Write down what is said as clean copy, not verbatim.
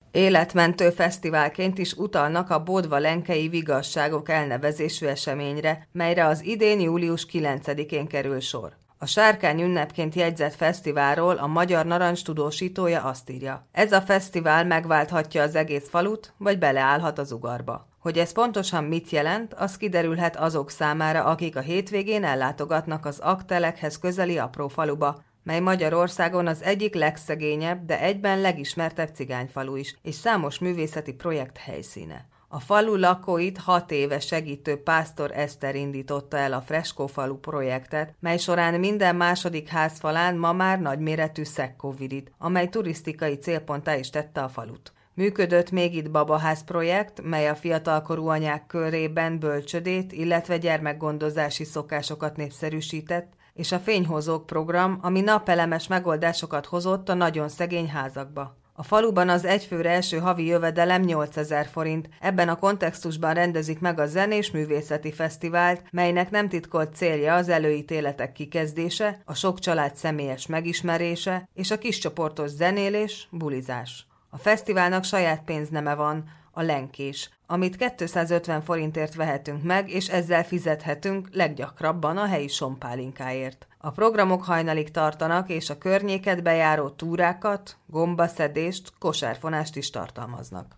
Életmentő fesztiválként is utalnak a Bodva-Lenkei Vigasságok elnevezésű eseményre, melyre az idén július 9-én kerül sor. A Sárkány ünnepként jegyzett fesztiválról a Magyar Narancs tudósítója azt írja: ez a fesztivál megválthatja az egész falut, vagy beleállhat az ugarba. Hogy ez pontosan mit jelent, az kiderülhet azok számára, akik a hétvégén ellátogatnak az Aggtelekhez közeli apró faluba, mely Magyarországon az egyik legszegényebb, de egyben legismertebb cigányfalu is, és számos művészeti projekt helyszíne. A falu lakóit 6 éve segítő Pásztor Eszter indította el a Freskófalu projektet, mely során minden második házfalán ma már nagyméretű szekkóvirit, amely turisztikai célponttá is tette a falut. Működött még itt babaház projekt, mely a fiatalkorú anyák körében bölcsödét, illetve gyermekgondozási szokásokat népszerűsített, és a Fényhozók program, ami napelemes megoldásokat hozott a nagyon szegény házakba. A faluban az egyfőre eső havi jövedelem 8000 forint, ebben a kontextusban rendezik meg a Zenés Művészeti Fesztivált, melynek nem titkolt célja az előítéletek kikezdése, a sok család személyes megismerése és a kiscsoportos zenélés, bulizás. A fesztiválnak saját pénzneme van, a lenkés, amit 250 forintért vehetünk meg, és ezzel fizethetünk leggyakrabban a helyi sompálinkáért. A programok hajnalig tartanak, és a környéket bejáró túrákat, gombaszedést, kosárfonást is tartalmaznak.